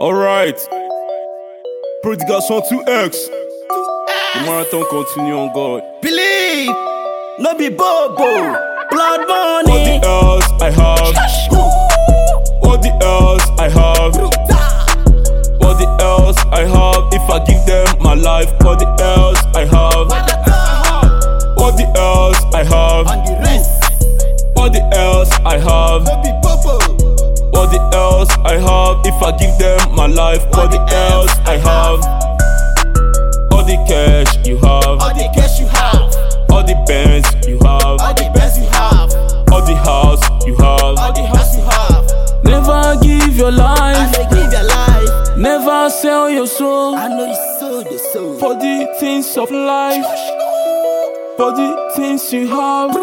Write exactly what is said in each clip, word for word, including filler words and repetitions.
Alright. Prodigal two X. The marathon continue on God. Believe, no be bobo. Blood What money. the else I have? What the else I have? What the else I have? If I give them my life, what the else I have? What the else I have? On the rest, What the else I have? no be bobo. What the else I have? If I give them my life, what the else I have? All the cash you have, All the cash you have, all the bands you have, all the best you have, all the house you have. all the house you have. Never give your I life, may give your life. never sell your soul I know you sold the soul. for the things of life, for the things you have,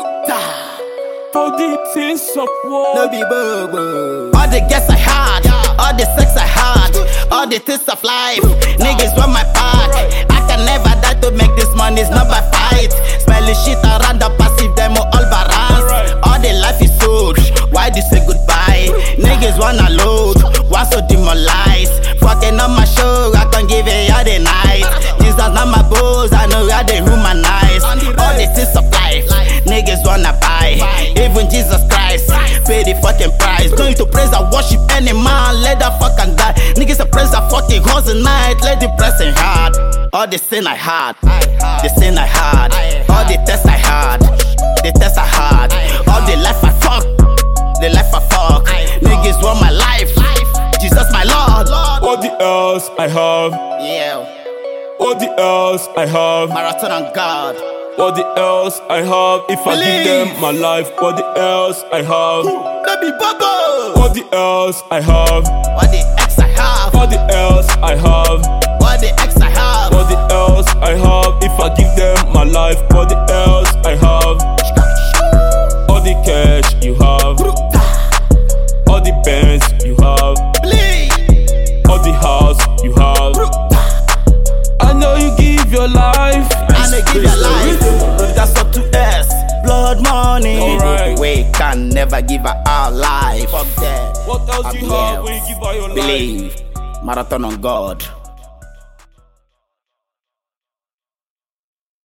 for the things of war. No be bobo. All the gas I had, all the sex I had, all the taste of life. Niggas want my part. I can never die to make this money, it's not by fight. Smelly shit around the passive demo, all barans. All the life is sold. Why do you say goodbye? Niggas wanna load, want so demoralized. Fucking on my show, I can give it all the night. Jesus not my boss, I know how they humanize. All the taste of life, niggas wanna buy. Even Jesus Christ pay the fucking price. Going to praise and worship any man, let that fucking die. Niggas a praise that fucking hustle night, let the pressing hard. All the sin I had, the sin I had, all the tests I had, the tests I had, all the life I fuck, the life I fuck. Niggas want my life, Jesus my Lord. What the else I have? Yeah, What the else I have? marathon on God. What the else I have? If I give them my life, what the else I have? Baby Bubble. What the else I have? What the X I have, What the else I have? what the X I have. What the else I have? If I give them my life, what the else I have? All the cash you have, all the bands you have, all the house you have. I know you give your life. And they give your life. That's up to us. Blood money. Alright. We can never give her our life. Fuck that. What else Up you the have else. when you give out your life? Believe. Marathon on God.